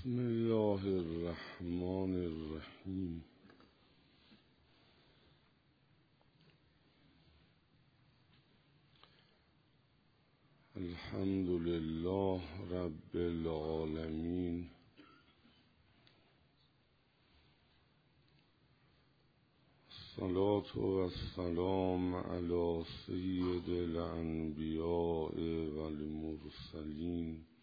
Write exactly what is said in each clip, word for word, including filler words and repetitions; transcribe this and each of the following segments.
بسم الله الرحمن الرحیم. الحمد لله رب العالمین، الصلاة والسلام علی سید الانبیاء والمرسلین،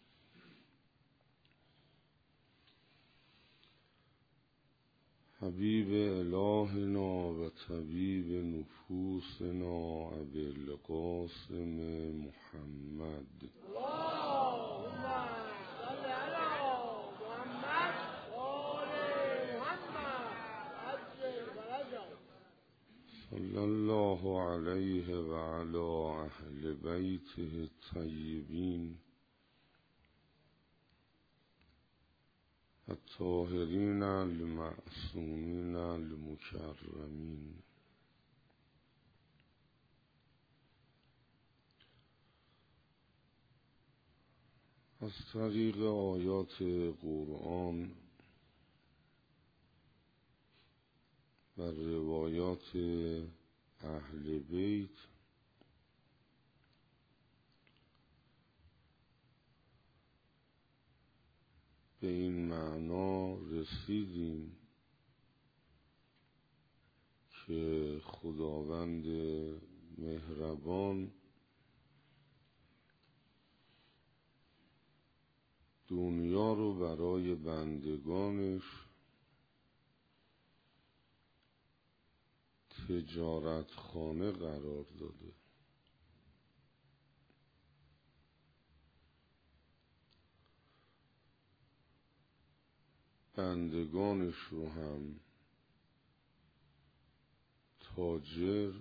حبیب الهنا و طبیب نفوسنا ابی القاسم محمد. اللهم صل علی محمد و آل محمد عجل فرجهم. صلی الله علیه و علی اهل بیته الطیبین الطاهرین المعصومین المکرمین. از طریق آیات قرآن و روایات اهل بیت به این معنا رسیدیم که خداوند مهربان دنیا رو برای بندگانش تجارت خانه قرار داده. بندگانش رو هم تاجر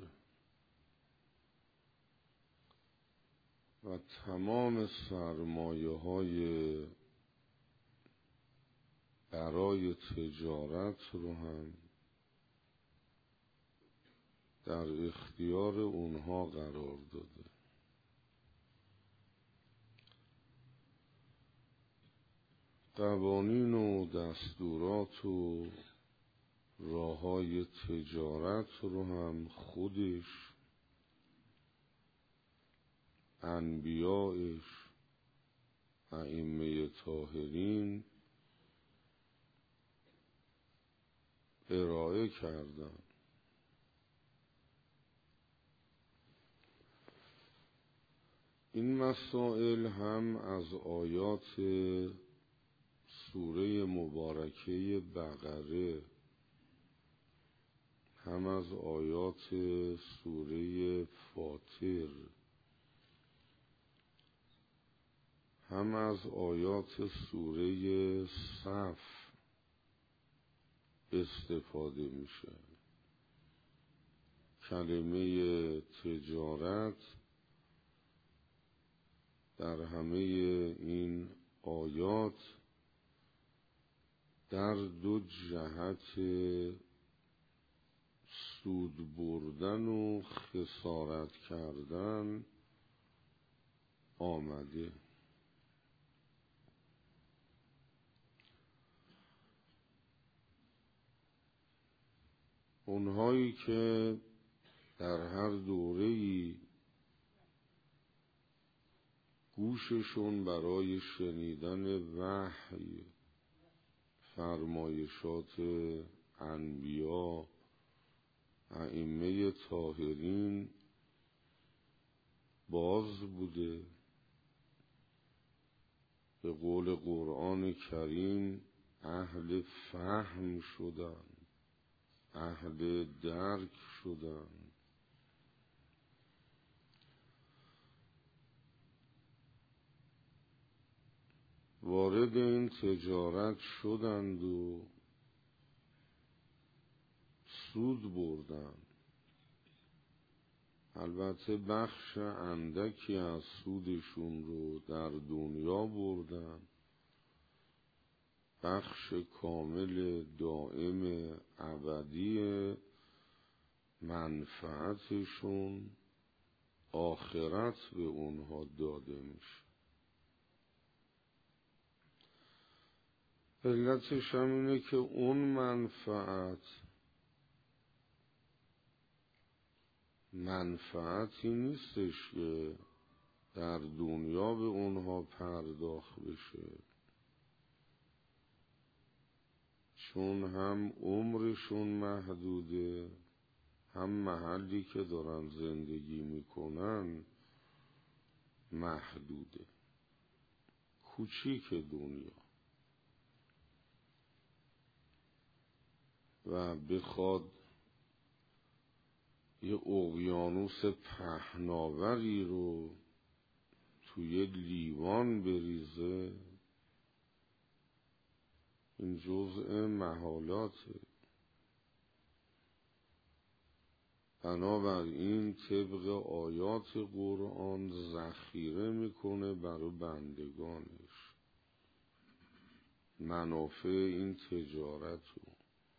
و تمام سرمایه های برای تجارت رو هم در اختیار اونها قرار داده. قوانین و دستورات و راههای تجارت رو هم خودش، انبیایش، ائمه طاهرین ارائه کردن. این مسائل هم از آیات سوره مبارکه بقره، هم از آیات سوره فاطر، هم از آیات سوره صف استفاده میشه. کلمه تجارت در همه این آیات در دو جهت سود بردن و خسارت کردن آمده. اونهایی که در هر دوره‌ای گوششون برای شنیدن وحی، فرمایشات انبیا، ائمه طاهرین باز بوده، به قول قرآن کریم اهل فهم شدن، اهل درک شدن. وارد این تجارت شدند و سود بردن. البته بخش اندکی از سودشون رو در دنیا بردن، بخش کامل دائم ابدی منفعتشون آخرت به اونها داده میشه. علتش هم اینه که اون منفعت منفعتی نیستش که در دنیا به اونها پرداخت بشه، چون هم عمرشون محدوده، هم محلی که دارن زندگی میکنن محدوده، کوچیک دنیا. و بخواد یه اقیانوس پهناوری رو توی لیوان بریزه، این جزء محالاته. بنابراین طبق آیات قرآن ذخیره میکنه برای بندگانش منافع این تجارت رو.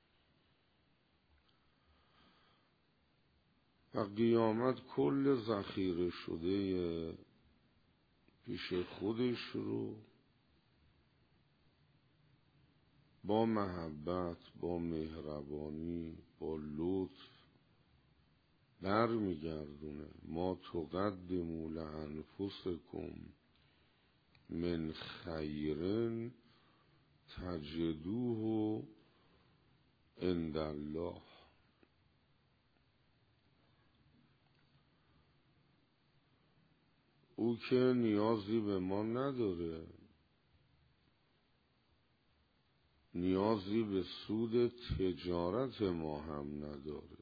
و قیامت کل ذخیره شده پیش خودش رو با محبت، با مهربانی، با لطف در میگردونه. ما تقدموا لانفسکم من خیر تجدوه عند الله. او که نیازی به ما نداره، نیازی به سود تجارت ما هم نداره.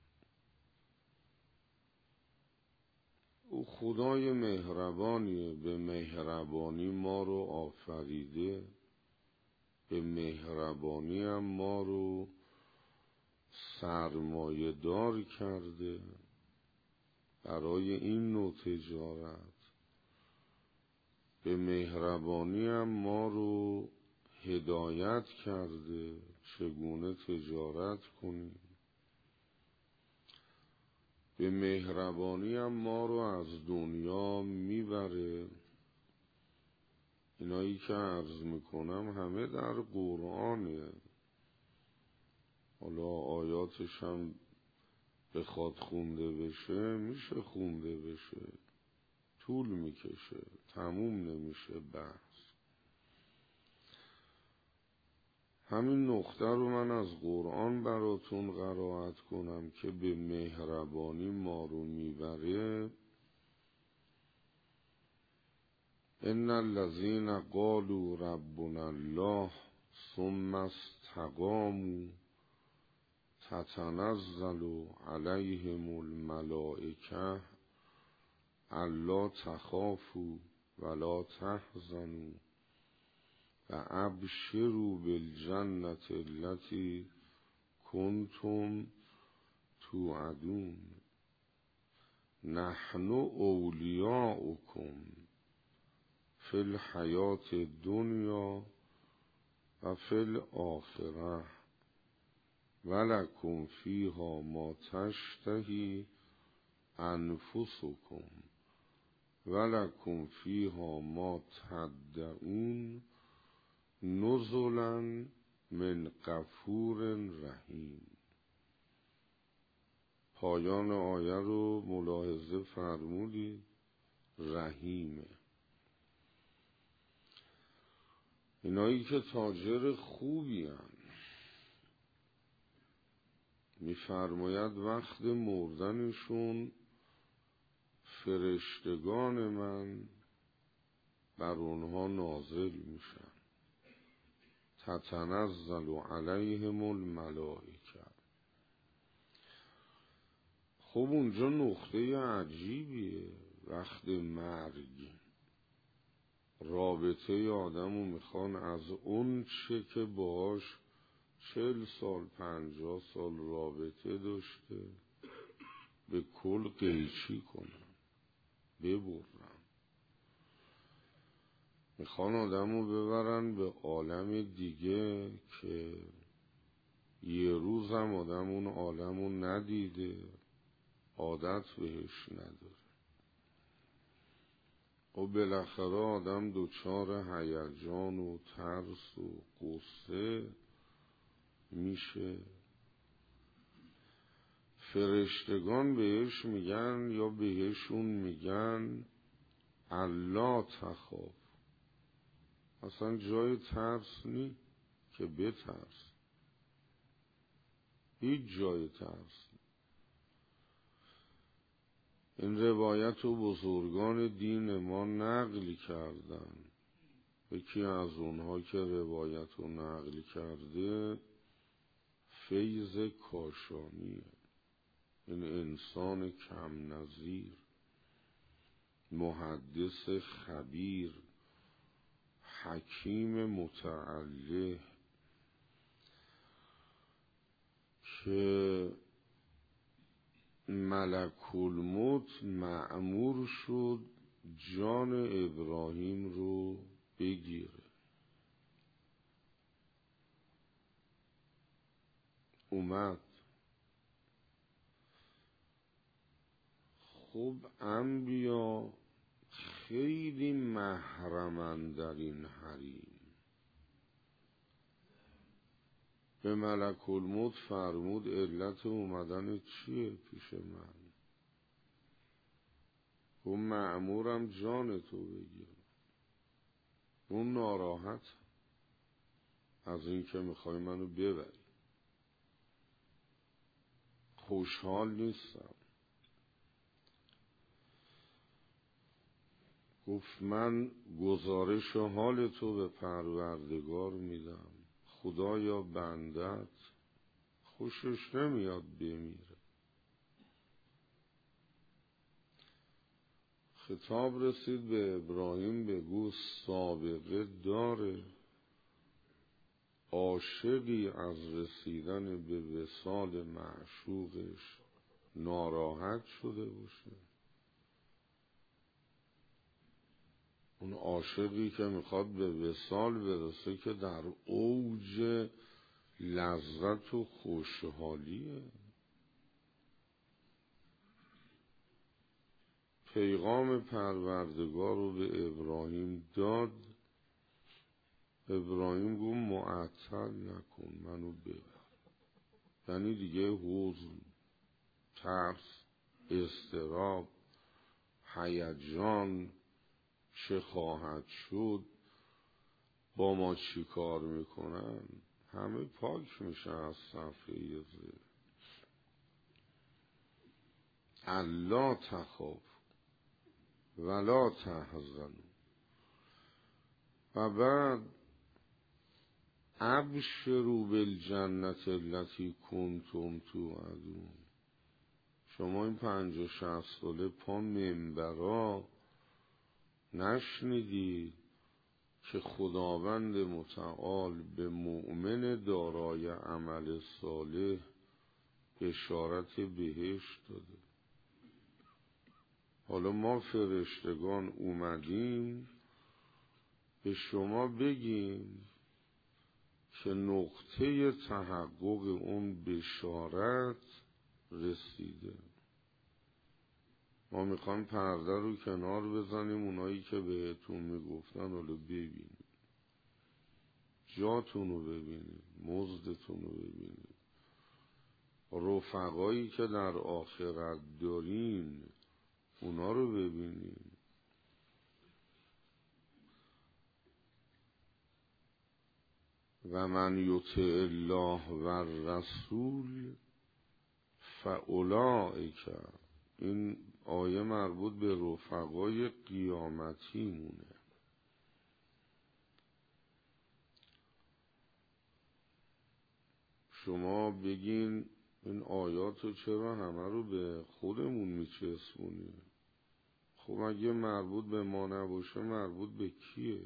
او خدای مهربانیه، به مهربانی ما رو آفریده، به مهربانی هم ما رو سرمایه دار کرده برای این نوع تجارت. به مهربانی هم ما رو هدایت کرده چگونه تجارت کنیم. به مهربانی هم ما رو از دنیا میبره. اینایی که عرض میکنم همه در قرآنه. حالا آیاتش هم بخواد خونده بشه میشه خونده بشه، طول میکشه، تموم نمیشه بحث. همین نقطه رو من از قرآن براتون قرائت کنم که به مهربانی ما رو میبره. ان الذین قالوا ربنا الله ثم استقاموا تتنزل علیهم الملائکه الا تخافوا ولا تحزنوا و ابشروا بالجنة التي کنتم توعدون نحن اولیاؤکم فی الحیاة الدنیا و فی الآخرة ولکم فیها ما تشتهی انفسکم ولکم فیها ما تدعون نزلا من غفور رحیم. پایان آیه رو ملاحظه فرمودید، رحیمه. اینایی که تاجر خوبی هن میفرماید وقت مردنشون فرشتگان من بر اونها نازل میشن. تتنزل علیهم الملائکه. خب اونجا نقطه عجیبیه. وقت مرگ رابطه آدمو میخوان از اون چه که باهاش چل سال پنجاه سال رابطه داشته به کل قیچی کنن، ببرن. میخوان آدمو ببرن به عالم دیگه که یه روز هم آدم اون عالمو ندیده، عادت بهش نداره. و بالاخره آدم دچار هیجان و ترس و غصه میشه. فرشتگان بهش میگن یا بهشون میگن الا تخاف. اصلا جای ترس نی که بترس، هیچ جای ترس. این روایت و بزرگان دین ما نقل کردن. یکی از اونها که روایت رو نقل کرده فیض کاشانیه. این انسان کم نظیر، محدث خبیر، حکیم متعله که ملک الموت مأمور شد جان ابراهیم رو بگیره. اومد. خب انبیا خیلی محرمن در این حریم. به ملک الموت فرمود علت اومدن چیه پیش من؟ اون مأمورم جان تو بگیره. اون ناراحت از این که میخوای منو ببری، خوشحال نیستم. گفت من گزارش حال تو به پروردگار میدم، خدایا بندت خوشش نمیاد بمیره. خطاب رسید به ابراهیم، بگو سابقه داره، عاشقی از رسیدن به وصال معشوقش ناراحت شده باشه. اون عاشقی که میخواد به وصال برسه که در اوج لذت و خوشحالیه. پیغام پروردگار رو به ابراهیم داد. ابراهیم گفت معطل نکن، منو ببر. یعنی دیگه حزن، ترس، اضطراب، هیجان، چه خواهد شد، با ما چی کار میکنن، همه پاک میشه از صفحه ذهن. الا تخاف ولا تحزن. و بعد ابشروا بالجنت التي کنتم توعدون. شما این پنج و شصت ساله پا منبرا نشنیدید که خداوند متعال به مؤمن دارای عمل صالح بشارت بهشت داده. حالا ما فرشتگان اومدیم به شما بگیم که نقطه تحقق اون بشارت رسیده. ما میخوایم پرده رو کنار بزنیم، اونایی که بهتون میگفتن حالا ببینیم، جاتون رو ببینیم، مزدتون رو ببینیم، رفقایی که در آخرت دارین اونا رو ببینیم. و من یطع الله و الرسول فاولئک. این آیه مربوط به رفقای قیامتی مونه. شما بگین این آیات رو چرا همه رو به خودمون میچسبونی؟ خب اگه مربوط به ما نباشه مربوط به کیه؟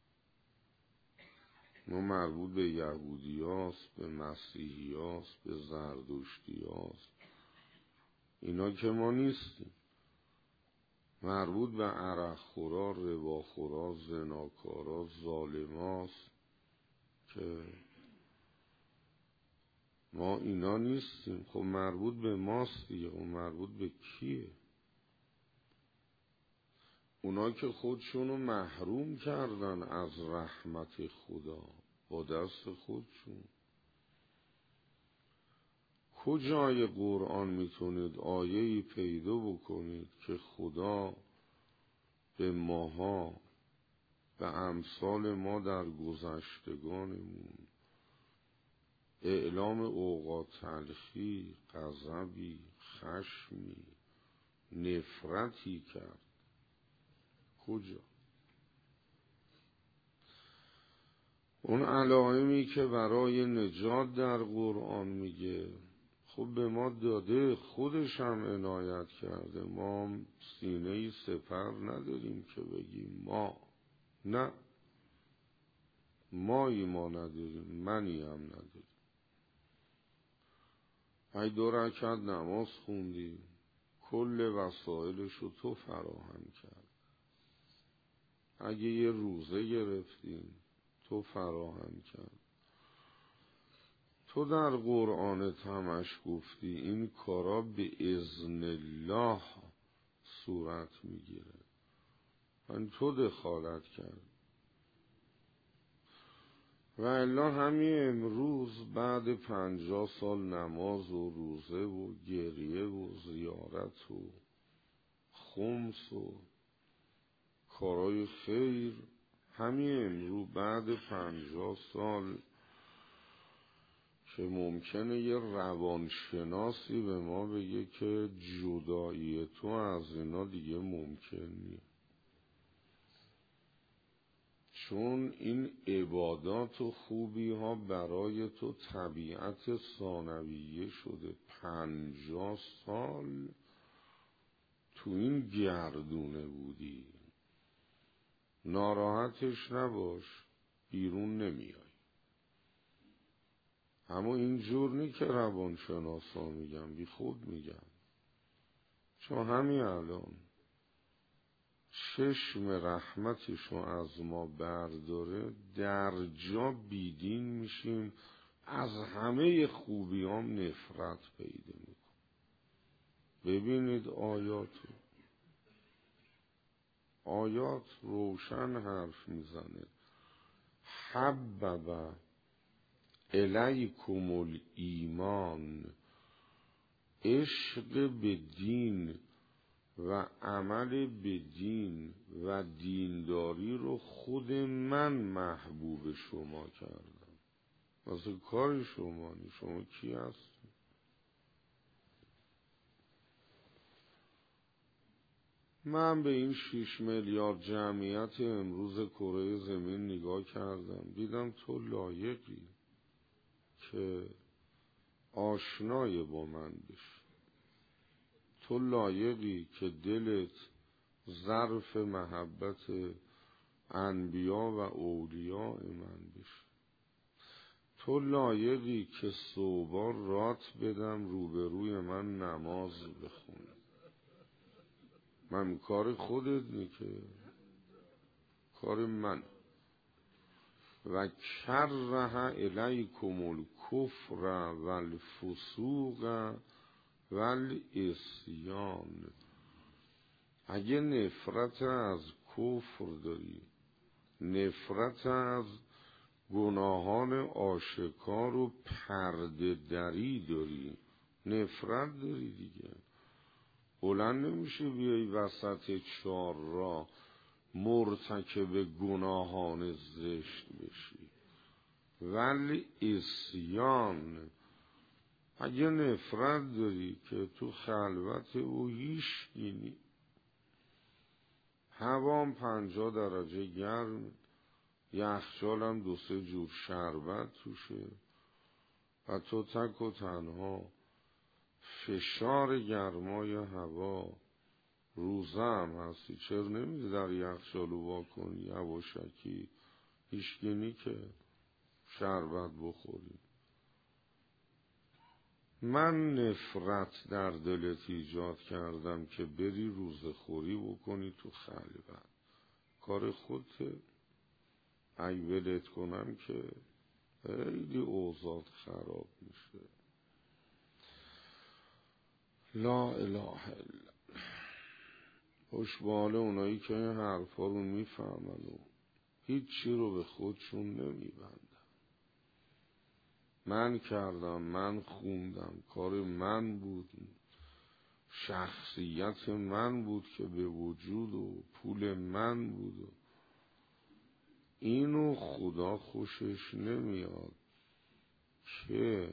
ما مربوط به یهودی هاست، به مسیحی هاست، به زردشتی هاست. اینا که ما نیستیم. مربوط به عرق خورا، ربا خورا، زناکارا، ظالم هاست که ما اینا نیستیم. خب مربوط به ماست دیگه. خب مربوط به کیه؟ اونا که خودشونو محروم کردن از رحمت خدا با دست خودشون. کجای قرآن میتونید آیه‌ای پیدا بکنید که خدا به ماها، به امثال ما در گذشتگانمون اعلام اوقات تلخی، غضبی، خشمی، نفرتی کرد؟ کجا؟ اون علائمی که برای نجات در قرآن میگه خب به ما داده، خودش هم عنایت کرده. ما سینه سپر نداریم که بگیم ما، نه، مایی ما نداریم، منی هم نداریم. ای دو رکعت نماز خوندی، کل وسایلشو تو فراهم کرد. اگه یه روزه گرفتیم تو فراهم کرد. تو در قرآنت همش گفتی این کارا به اذن الله صورت میگیره، من تو دخالت کرد. و الا همین امروز بعد پنجاه سال نماز و روزه و گریه و زیارت و خمس و کارای خیر، همین امروز بعد پنجاه سال که ممکنه یه روانشناسی به ما بگه که جدایی تو از اینا دیگه ممکن نیست، چون این عبادات و خوبی ها برای تو طبیعت ثانویه شده. پنجاه سال تو این گردونه بودی، ناراحتش نباش، بیرون نمیای. اما اینجور نی که روانشناسا میگم، بی خود میگم. چون همین الان چشم رحمتشو از ما برداره، در جا بیدین میشیم، از همه خوبیام نفرت پیدا میکنیم. ببینید آیاتو، آیات روشن حرف میزنه. حبب الیکم الایمان، عشق به دین و عمل به دین و دینداری رو خود من محبوب شما کردم. واسه کار شما نی، شما کی هستی؟ من به این شیش میلیارد جمعیت امروز کره زمین نگاه کردم، دیدم تو لایقی که آشنای با من بشی، تو لایقی که دلت ظرف محبت انبیا و اولیاء من بشه، تو لایقی که صبح رات بدم روبروی من نماز بخونی. من کار خودت نی که، کار من. و کره الیکم الکفر و الفسوق و العصیان. اگه نفرت از کفر داری، نفرت از گناهان آشکار و پرده دری داری، نفرت داری دیگه، بلند نمیشه بیای وسط چار راه مرتکب گناهان زشت بشی. ولی عصیان، اگه نفرت داری که تو خلوت او هیچ گینی، هوام پنجاه درجه گرم، یخچالم دو سه جور شربت توشه و تو تک و تنها، فشار گرمای هوا، روزه هم هستی، چرا نمیدی در یخچالو واکنی یواشکی هیچگینی که شربت بخوری؟ من نفرت در دلت ایجاد کردم که بری روزه خوری بکنی تو خلوت، کار خودت. اگه ولت کنم که خیلی اوضاعت خراب میشه. لا اله الا. خوشبال اونایی که این حرفا رو میفهمن و هیچی رو به خودشون نمیبندن. من کردم، من خوندم، کار من بود، شخصیت من بود که به وجود و پول من بود و اینو خدا خوشش نمیاد که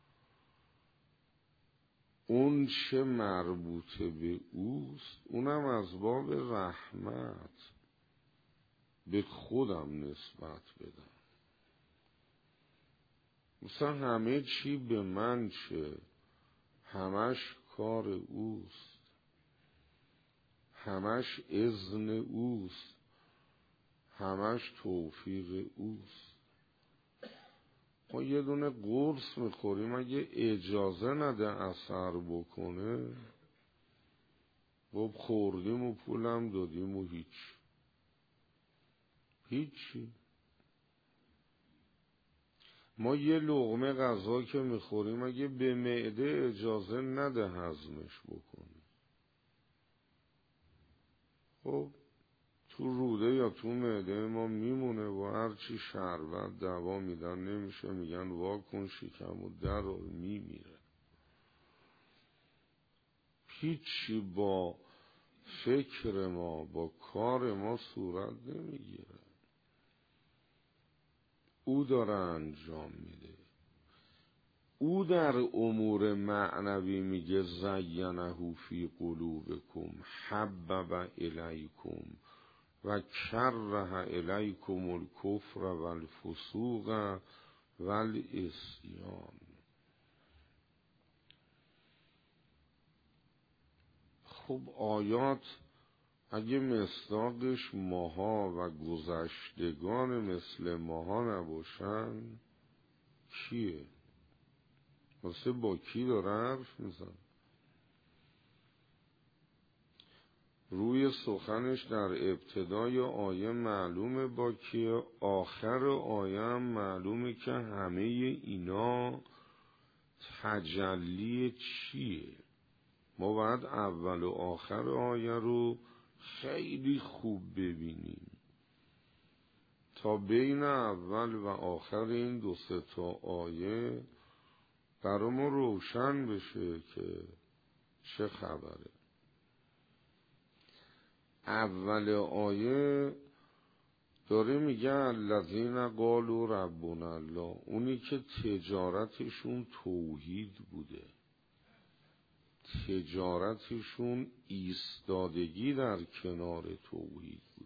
اون چه مربوطه به اوست اونم از باب رحمت به خودم نسبت بدم. مثلا همه چی به من چه، همش کار اوست، همش اذن اوست، همش توفیق اوست. ما یه دونه قرص میخوریم اگه اجازه نده اثر بکنه خب خوردیم و پولم دادیم و هیچ هیچی. ما یه لقمه غذا که میخوریم اگه به معده اجازه نده هضمش بکنه خب تو روده یا تو معده ما میمونه و هرچی شربت دوا میدن نمیشه، میگن واکن شکم و در رو میمیره. هیچی با فکر ما با کار ما صورت نمیگیره، او داره انجام میده. او در امور معنوی میگه زینه فی قلوبکم حبب الیکم و کره الیکم الکفر و الفسوق و العصیان. خب آیات اگه مصداقش ماها و گذشتگان مثل ماها نباشن کیه؟ واسه با کی داره حرف میزن؟ روی سخنش در ابتدای آیه معلومه با کیه، آخر آیه هم معلومه که همه اینا تجلی چیه. ما باید اول و آخر آیه رو خیلی خوب ببینیم تا بین اول و آخر این دو سه تا آیه برای ما روشن بشه که چه خبره. اول آیه داره میگه الذین قالوا ربنا الله، اونی که تجارتشون توحید بوده، تجارتشون ایستادگی در کنار توحید بود.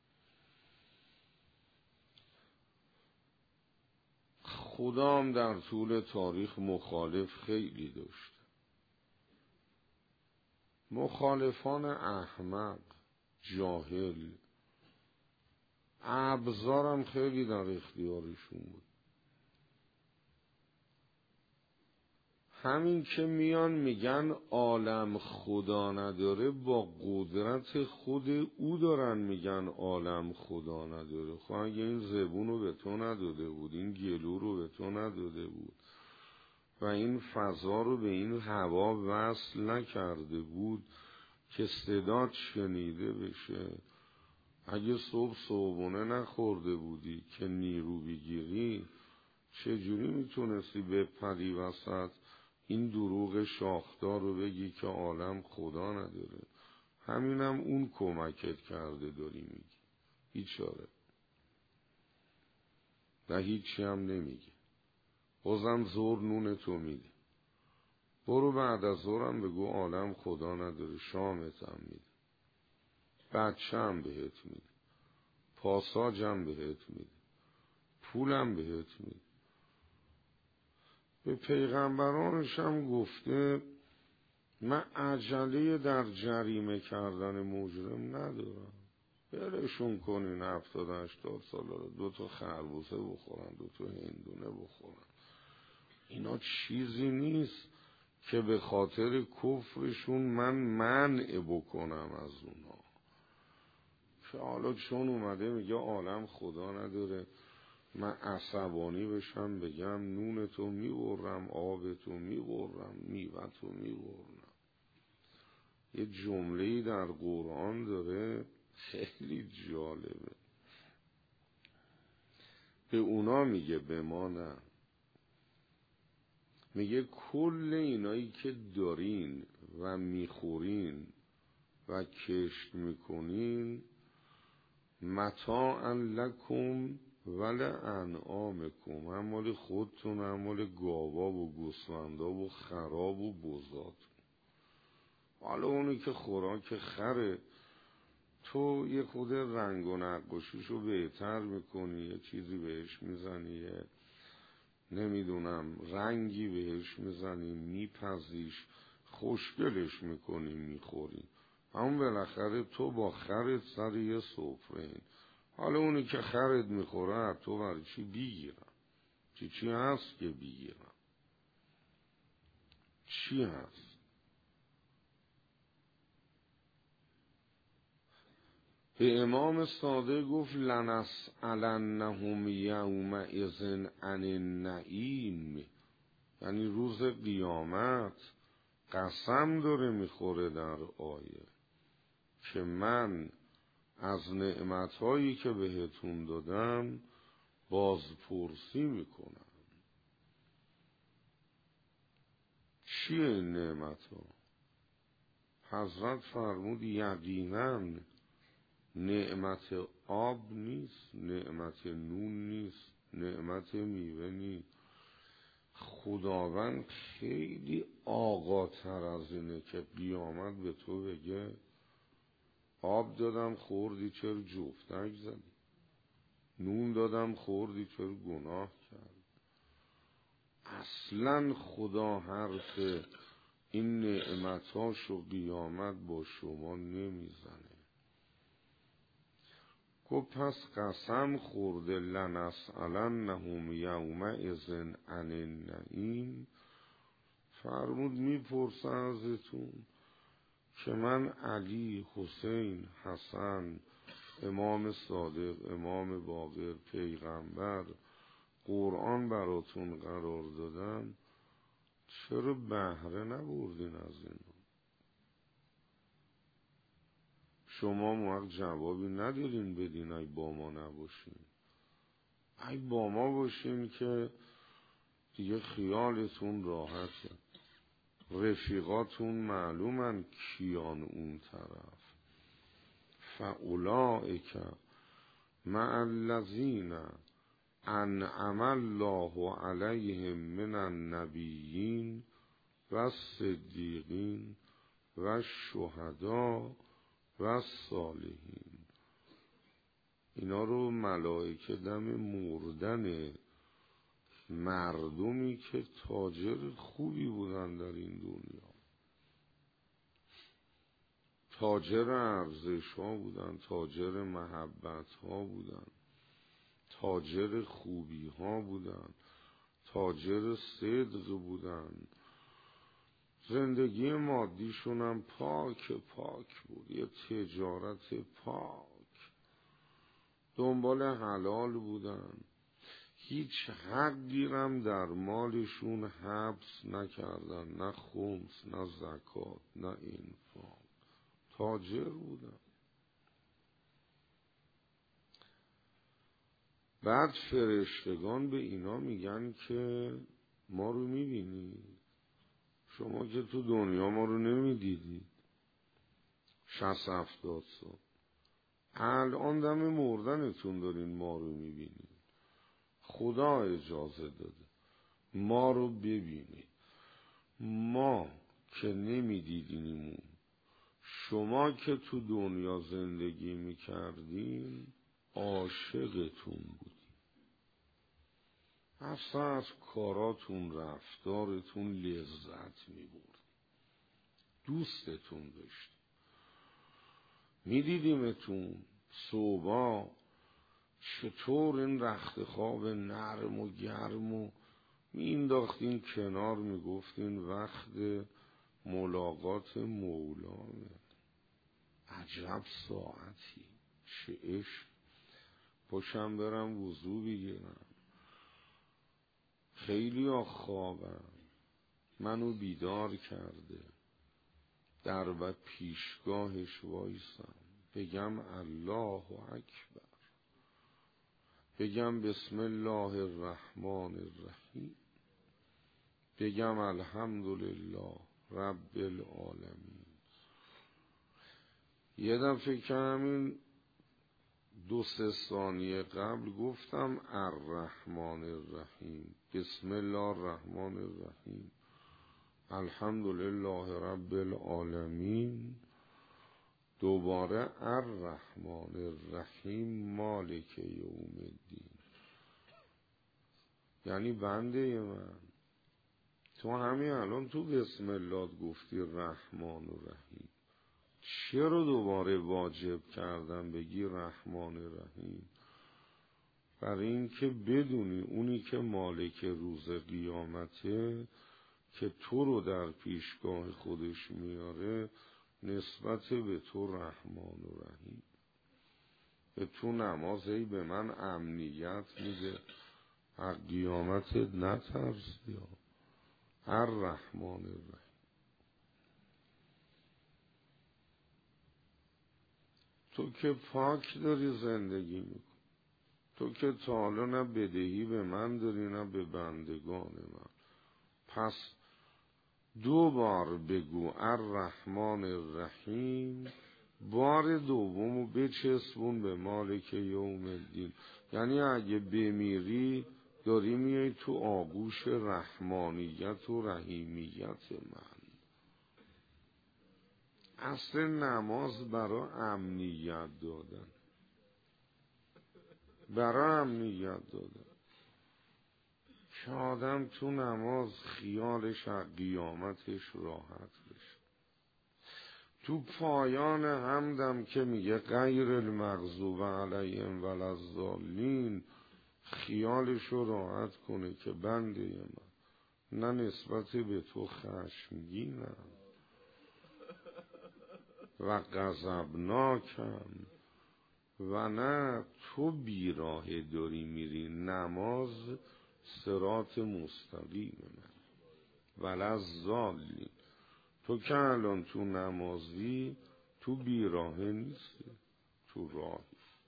خدا هم در طول تاریخ مخالف خیلی داشت، مخالفان احمق، جاهل، ابزارم خیلی در اختیارشون بود. همین که میان میگن عالم خدا نداره، با قدرت خود او دارن میگن عالم خدا نداره. خب اگه این زبون رو به تو نداده بود، این گلو رو به تو نداده بود و این فضا رو به این هوا وصل نکرده بود که صدات شنیده بشه، اگه صبح صبحونه نخورده بودی که نیرو بگیری، چجوری میتونستی بپری وسط این دروغ شاخدار رو بگی که عالم خدا نداره؟ همینم اون کمکت کرده داری میگی، هیچ آره و هیچی هم نمیگه، بازم زور نون تو میده. برو بعد از ظهرم بگو عالم خدا نداره، شامت هم میده، بچه هم بهت میده، پاساج هم بهت میده، پولم بهت میده. به پیغمبرانش هم گفته من عجله در جریمه کردن مجرم ندارم، برشون کنین هفتاد هشتاد سال رو، دو تا خربوزه بخورن، دو تا هندونه بخورن. اینا چیزی نیست که به خاطر کفرشون من منع بکنم از اونا، که حالا چون اومده میگه عالم خدا نداره من عصبانی بشم بگم نونتو میبرم، آبتو میبرم، میوتو میبرم. یه جمله‌ای در قرآن داره خیلی جالبه، به اونا میگه به ما نه، میگه کل اینایی که دارین و میخورین و کشت میکنین متاعا لکم ولانعامکم، هم مال خودتون هم مال گاوا و گوسفندا و خراب و بزاتون. حالا اونی که خوراک خره تو یه خود رنگ و نقاشیشو بهتر میکنی، یه چیزی بهش میزنی، یه نمیدونم رنگی بهش میزنی، میپزیش، خوشگلش میکنی، میخوری، همون بالاخره تو با خرت سر یه سفره این. حالا اونی که خرت میخوره تو برای چی بگیرم؟ چی چی هست که بگیرم؟ چی هست؟ به امام صادق گفت لنسألنهم یومئذ عن النعیم، یعنی روز قیامت قسم داره میخوره در آیه که من از نعمتهایی که بهتون دادم بازپرسی میکنم. چیه این نعمتها؟ حضرت فرمود یقینا نعمت آب نیست، نعمت نون نیست، نعمت میوه نیست. خداوند خیلی آقاتر از اینه که قیامت به تو بگه آب دادم خوردی چرا جفتک زدی، نون دادم خوردی چرا گناه کرد. اصلا خدا حرف این نعمتاشو قیامت با شما نمیزنه. گفت پس قسم خورده لنسألنهم یومئذ عن النعیم، فرمود میپرسه ازتون که من علی، حسین، حسن، امام صادق، امام باقر، پیغمبر، قرآن براتون قرار دادم، چرا بهره نبردین از این؟ شما موقع جوابی ندارین بدین ای با ما نباشین. ای با ما باشین که دیگه خیالتون راحته، رفیقاتون معلومن کیان اون طرف. فاولئک مع الذین انعم الله علیهم من النبیین و الصدیقین و الشهداء و الصالحین. اینا رو ملائکه دم مردن مردمی که تاجر خوبی بودن در این دنیا، تاجر ارزش ها بودن، تاجر محبت ها بودن، تاجر خوبی ها بودن، تاجر صدق بودن، زندگی مادیشون هم پاک پاک بود، یه تجارت پاک، دنبال حلال بودن، هیچ حقی هم در مالشون حبس نکردن، نه خمس، نه زکات، نه انفاق، تاجر بودن. بعد فرشتگان به اینا میگن که ما رو میبینید؟ شما که تو دنیا ما رو نمیدیدید شصت هفتاد سال، الان دم مردنتون دارین ما رو میبینید. خدا اجازه داده ما رو ببینید، ما که نمیدیدینمون، شما که تو دنیا زندگی میکردین عاشقتون بودیم، اصلا از کاراتون رفتارتون لذت میبرد، دوستتون داشتیم، میدیدیمتون صبح چطور این رخت خواب نرم و گرم و مینداختین کنار، میگفتین وقت ملاقات مولانه، عجب ساعتی، چه عشق، پاشم برم وضو بگیرم، خیلی ها خوابم، منو بیدار کرده، در پیشگاهش وایسم، بگم الله اکبر، بگم بسم الله الرحمن الرحیم، بگم الحمدلله رب العالمین. یه دفعه که همین دو سه ثانیه قبل گفتم الرحمن الرحیم، بسم الله الرحمن الرحیم، الحمدلله رب العالمین، دوباره الرحمن الرحیم مالک یوم الدین. یعنی بنده من تو همین الان تو بسم الله گفتی رحمان و رحیم، چرا دوباره واجب کردن بگی رحمان رحیم؟ برای اینکه بدونی اونی که مالک روز قیامته که تو رو در پیشگاه خودش میاره نسبت به تو رحمان و رحیم. به تو نماز ای به من امنیت میده، هر قیامتت نترس، یا هر رحمان الرحیم. تو که پاک داری زندگی میکن، تو که تا حالا نه بدهی به من داری نه به بندگان من، پس دو بار بگو الرحمن الرحیم، بار دومو بچسبون به مالک یوم الدین. یعنی اگه بمیری داری میای تو آغوش رحمانیت و رحیمیت من. اصل نماز برای امنیت دادن، برای امنیت دادن که آدم تو نماز خیالش از قیامتش راحت بشه. تو پایان حمدم که میگه غیر المغضوب علیهم ولا الضالین، خیالش رو راحت کنه که بنده من نه نسبت به تو خشمگینم و غضبناکم و نه تو بیراه داری میری، نماز صراط مستقیم من ولا الضالین. تو که الان تو نمازی تو بیراه نیستی، تو راهی.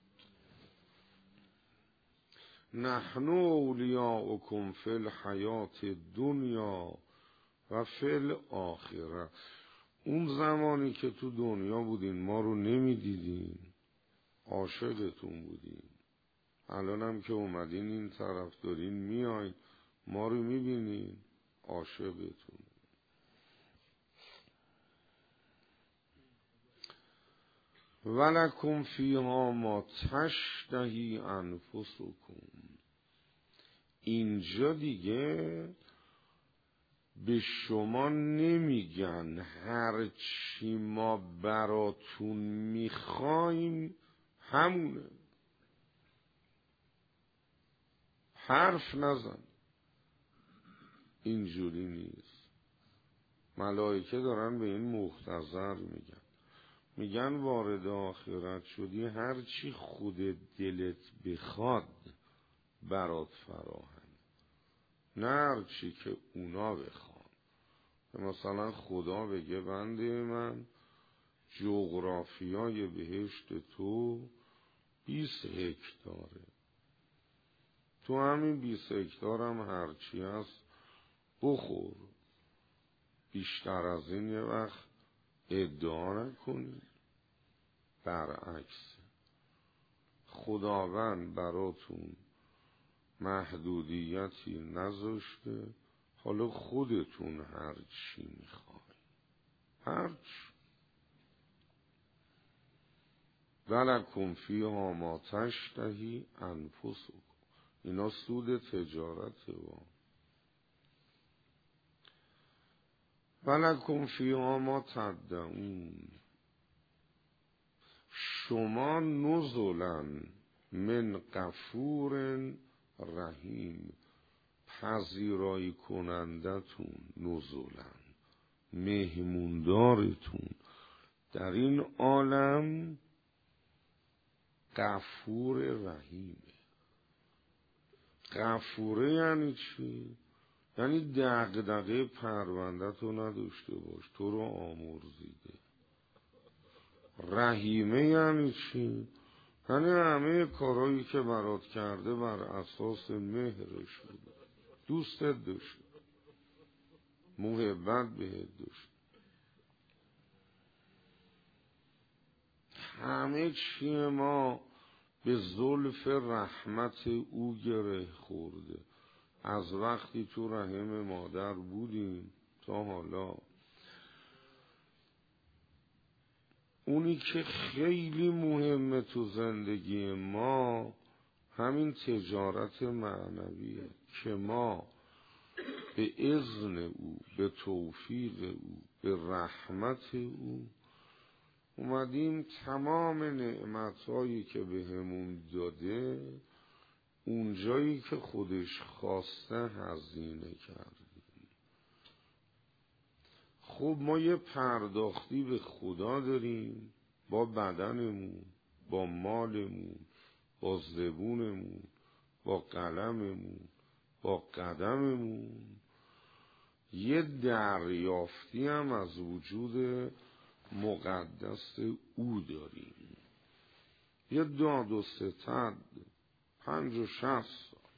نحن اولیاؤکم فی الحیات دنیا و فی الاخره. اون زمانی که تو دنیا بودین ما رو نمیدیدین، عاشقتون بودین. الان هم که اومدین این طرف دارین میاین ما رو میبینین، عاشقتون. ولکم فیها ما تشتهی انفسکم. اینجا دیگه به شما نمیگن هر چی ما براتون میخوایم همونه، حرف نزن. اینجوری نیست. ملائکه دارن به این مختصر میگن، میگن وارد آخرت شدی هر چی خود دلت بخواد برات فراهم، نه هر چی که اونا بخوان. مثلا خدا بگه بنده من جغرافیای بهشت تو بیست هکتاره، تو همین بیست هکتار هم هرچی هست بخور، بیشتر از این یه وقت ادعا نکنی. برعکس خداوند براتون محدودیتی نذاشته، حالا خودتون هر چی میخوای، هر چی. ولکم فیها ما تشتهی انفسکم. اینا سود تجارته. و ولکم فیها ما تدعون. شما نزلا من غفور رحیم، پذیرایی کنندتون، نزلا مهموندارتون در این عالم غفور رحیمه. غفوره یعنی چی؟ یعنی دغدغه پرونده تو نداشته باش، تو رو آمرزیده. رحیمه یعنی چی؟ یعنی همه کارهایی که برات کرده بر اساس مهرش بوده، دوستت داشته، محبت بهت داشته. همه چی ما به زلف رحمت او گره خورده. از وقتی تو رحم مادر بودیم تا حالا. اونی که خیلی مهمه تو زندگی ما همین تجارت معنویه که ما به اذن او، به توفیق او، به رحمت او اومدیم تمام نعمتهایی که به همون داده اونجایی که خودش خواسته هزینه کردیم. خب ما یه پرداختی به خدا داریم، با بدنمون، با مالمون، با زبونمون، با قلممون، با قدممون. یه دریافتی هم از وجود مقدس او داریم. یه داد و ستد پنج و شست سال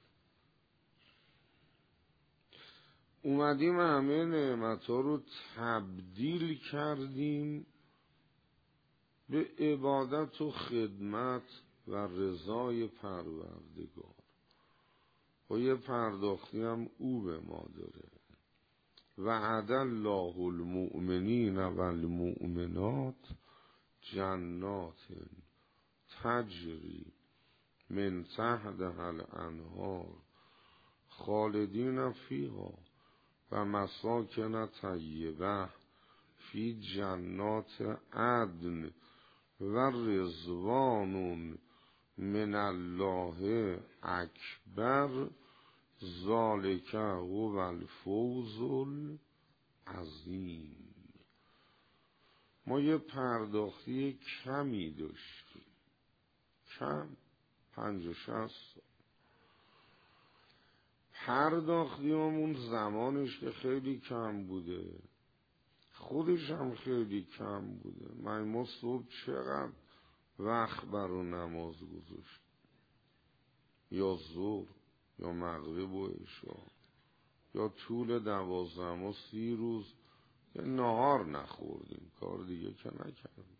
اومدیم همه نعمت ها رو تبدیل کردیم به عبادت و خدمت و رضای پروردگار. و یه پرداختی هم او به ما داره. وعد الله المؤمنین و المؤمنات جنات تجری من تحتها الانهار خالدین فیها و مساکن طیبه فی جنات عدن و رضوان من الله اکبر ذالک هو الفوز العظیم. ما یه پرداختی کمی داشتیم، کم پنج و شست سال. پرداختی همون زمانش که خیلی کم بوده، خودش هم خیلی کم بوده. من ما صبح چقدر وقت برای نماز گذاشت، یا ظهر یا مغرب و عشا، یا طول دوازده ما سی روز یه نهار نخوردیم، کار دیگه که نکردیم.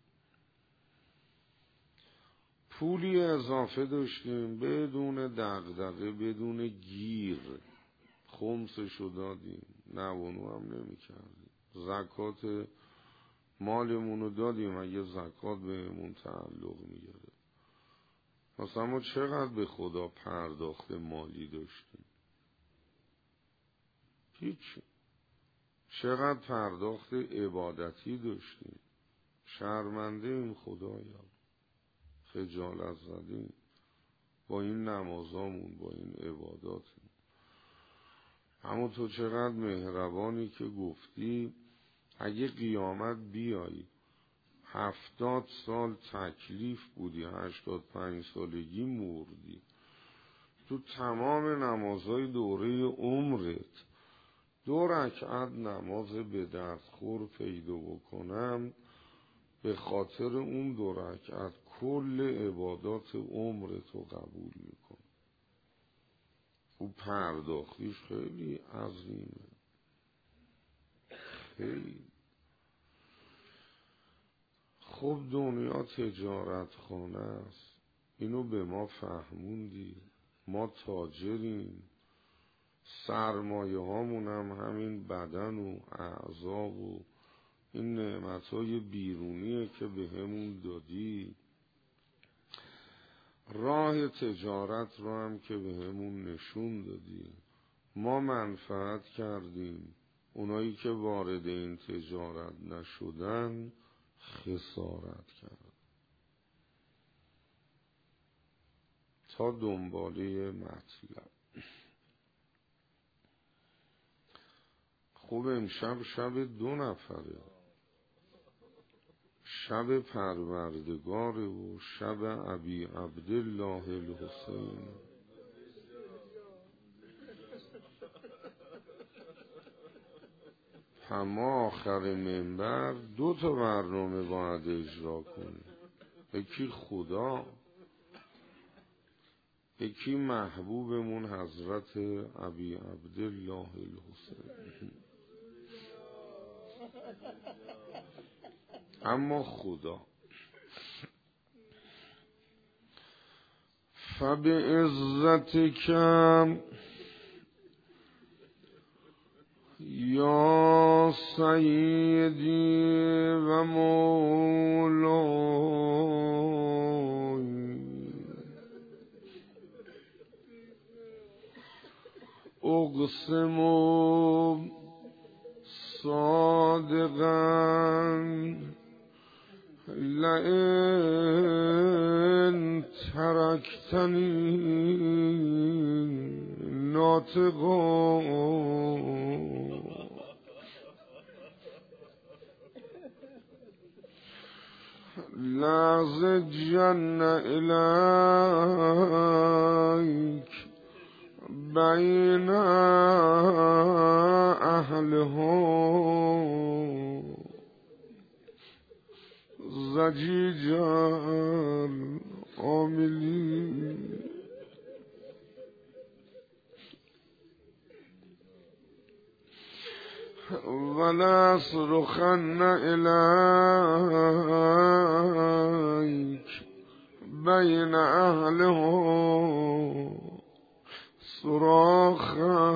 پولی اضافه داشتیم بدون دغدغه، بدون گیر، خمسشو دادیم، نوانو هم نمی کردیم. زکات مالمونو دادیم اگه زکات بهمون تعلق می گرفت. مثلا ما چقدر به خدا پرداخت مالی داشتیم؟ هیچی. چقدر پرداخت عبادتی داشتیم؟ شرمنده این خدایا، خجالت زدیم با این نمازامون، با این عباداتمون. اما تو چقدر مهربانی که گفتی اگه قیامت بیایی هفتاد سال تکلیف بودی، هشتاد پنج سالگی مردی، تو تمام نمازهای دوره عمرت دو رکعت نماز به دردخور پیدا بکنم، به خاطر اون دو رکعت کل عبادات عمرتو قبول میکن. او پرداختیش خیلی عظیمه، خیلی. خب دنیا تجارت خانه است، اینو به ما فهموندی. ما تاجریم، سرمایه هامون هم همین بدن و اعضا و این نعمتهای بیرونیه که به همون دادی. راه تجارت رو هم که به همون نشون دادی، ما منفعت کردیم، اونایی که وارد این تجارت نشدن خسارت کرد. تا دنباله مطلب. خوب امشب شب دو نفره، شب پروردگار و شب ابی عبدالله الحسین. اما آخر منبر دو تا برنامه باید اجرا کنه، یکی خدا، یکی محبوبمون حضرت ابی عبدالله الحسین. اما خدا فبعزتک یا سیدی و مولای اقسم صادقا لئن ترکتنی ناطقا لازجن الیک بین اهلها زجیجا عاملی. ولا صرخن الیک بین اهلها صراخ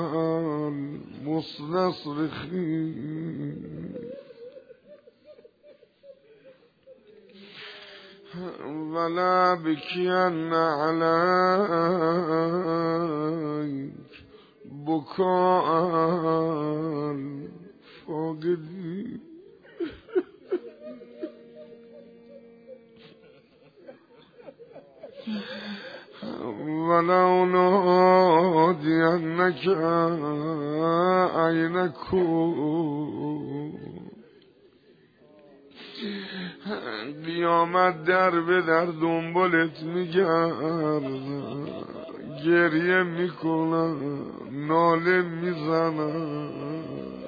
مستصرخین. ولا بکین علیک بکاء فاقدین. ولو نادینک این کن. قیامت در به در دنبالت میگردم، گریه میکنم، ناله میزنم،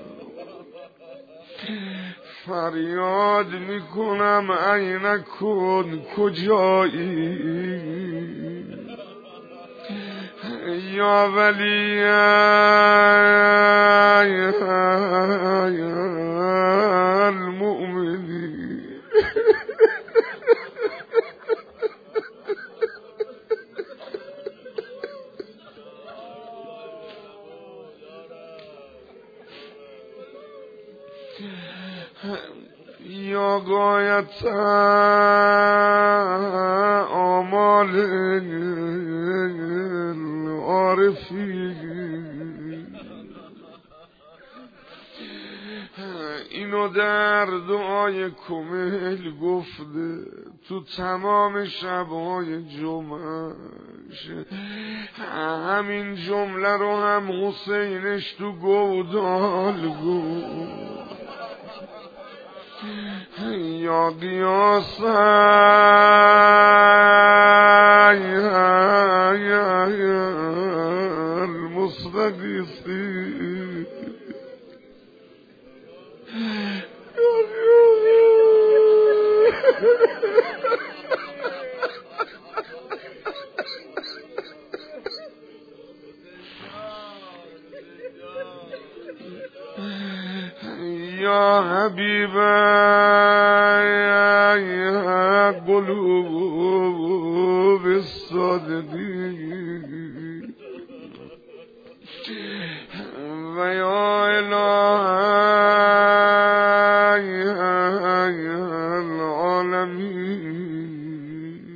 فریاد میکنم این کن کجایی یا ولی المؤمنین. یا غایت آمال عارفین. اینو در دعای کمیل گفته تو تمام شبهای جمعش. همین جمله رو هم حسینش تو گودال گفت. یا قیاس المستغیثین. یا حبیب قلوب الصادقین و یا الهی العالمین.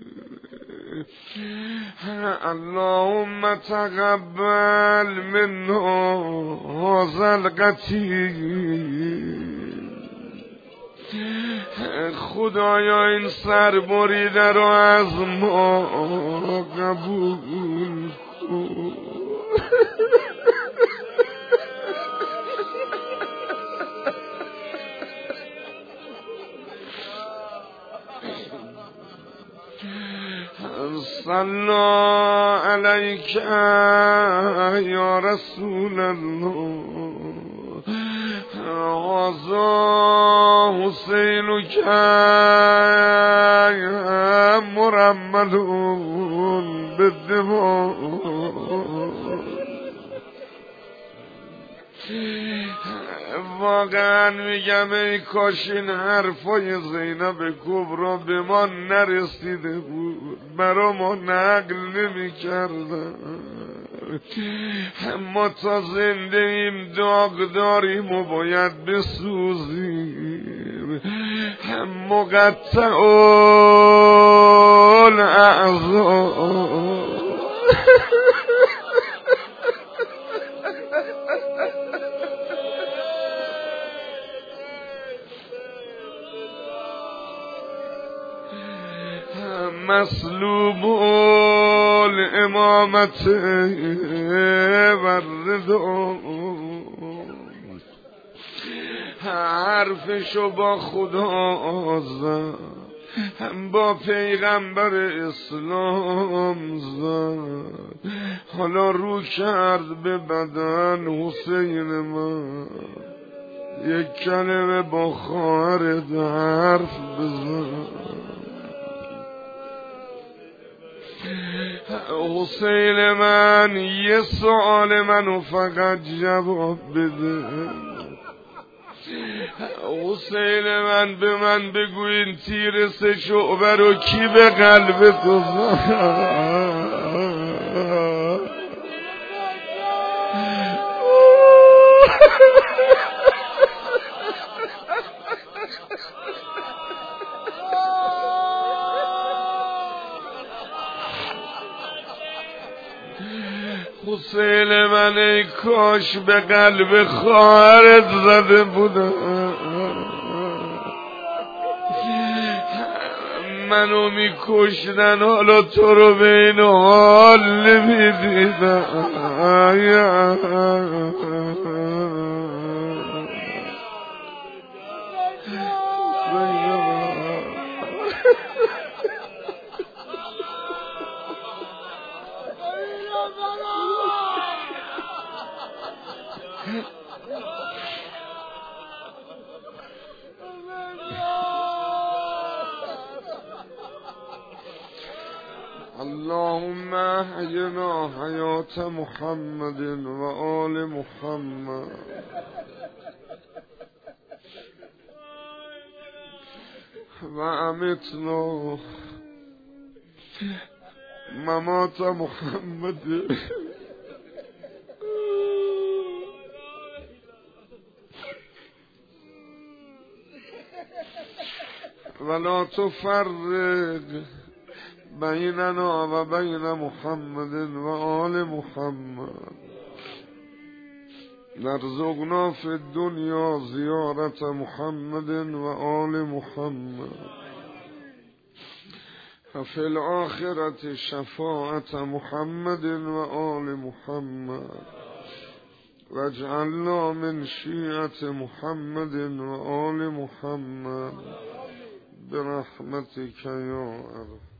اللهم تقبل منا هذا القتیل. خدایا این سر بریده رو از ما قبول کن. صلی علیک یا رسول الله هذا حسین که مرمل بالدماء واقعا میگم ای کاش این حرفای زینب کبرا به ما نرسیده بود، برا ما نقل نمی کردن. ما تا زنده ایم داغ داریم و باید بسوزیم. مقطع الاعضاء مسلوب الامامت والرضا. حرفشو با خدا زد، با پیغمبر اسلام زد، حالا رو کرد به بدن حسین من، یک کلمه با خواهرت حرف بزن. حسین من یه سؤال منو فقط جواب بده. حسین من به من بگو این تیر سه شعبه رو کی به قلب تو زد؟ حسین من ای کاش به قلب خواهرت زده بودم، منو میکشتن حالا تو رو به این حال نمیدیدم. اللهم احینا حیات محمد و آل محمد و امتنا ممات محمد ولا تفرق بیننا و بین محمد و آل محمد. نرزقنا فی الدنیا زیارت محمد و آل محمد و فی الاخرة شفاعت محمد و آل محمد واجعلنا من شیعة محمد و آل محمد برحمتك یا ارحم.